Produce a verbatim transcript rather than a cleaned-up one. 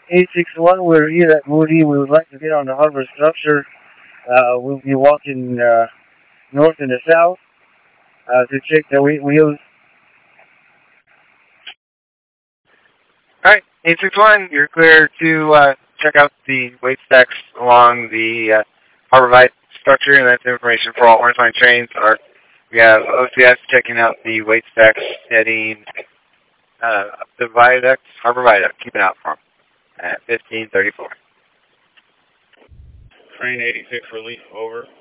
eight six one, we're here at Moody. We would like to get on the harbor structure. Uh, we'll be walking uh, north and the south uh, to check the wheels. Alright, eight six one, you're clear to uh, check out the weight stacks along the uh, Harbor Light structure, and that's information for all Orange Line trains. Our, we have O C S checking out the weight stacks heading uh, up the viaduct, Harbor Viaduct. Keep an eye out for them at fifteen thirty-four. Train eighty-six relief, over.